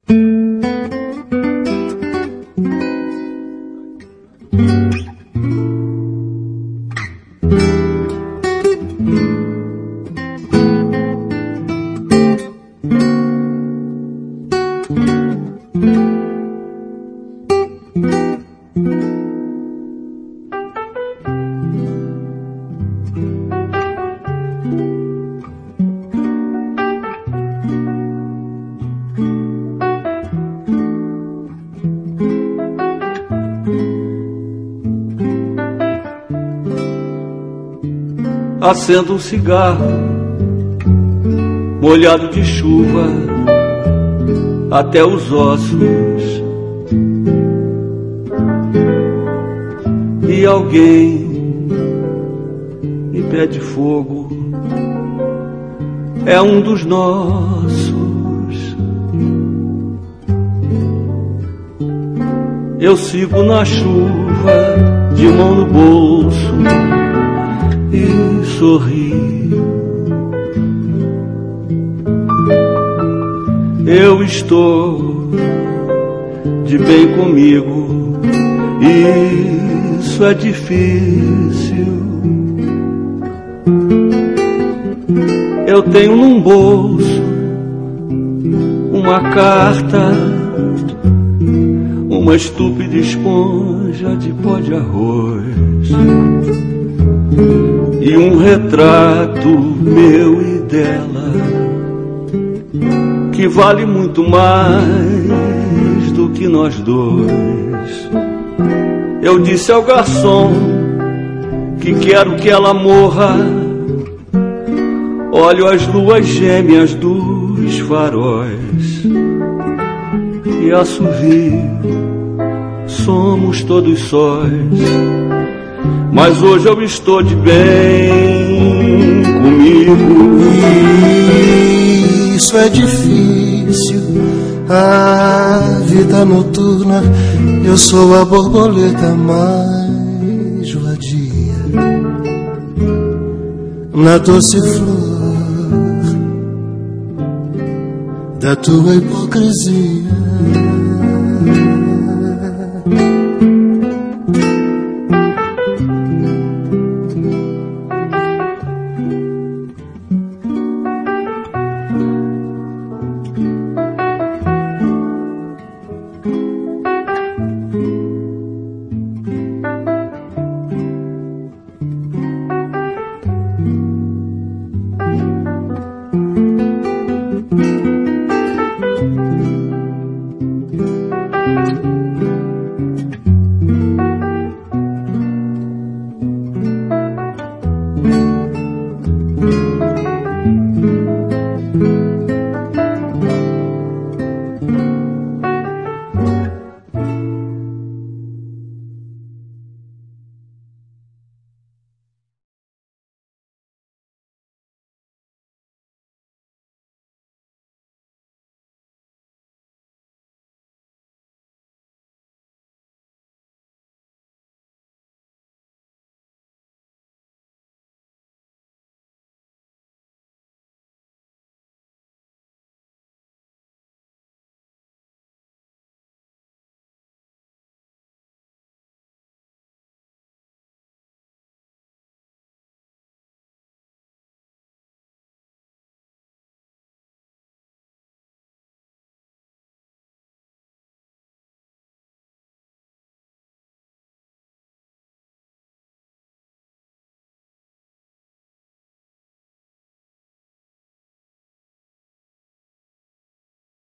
Acendo um cigarro, molhado de chuva até os ossos, e alguém me pede fogo, é um dos nossos. Eu sigo na chuva, de mão no bolso, e sorrio. Eu estou de bem comigo, isso é difícil. Eu tenho num bolso uma carta, uma estúpida esponja de pó de arroz e um retrato meu e dela que vale muito mais do que nós dois. Eu disse ao garçom que quero que ela morra. Olho as luas gêmeas dos faróis e assovio, somos todos sóis. Mas hoje eu estou de bem comigo. Isso é difícil, a vida noturna. Eu sou a borboleta mais vadia na doce flor da tua hipocrisia.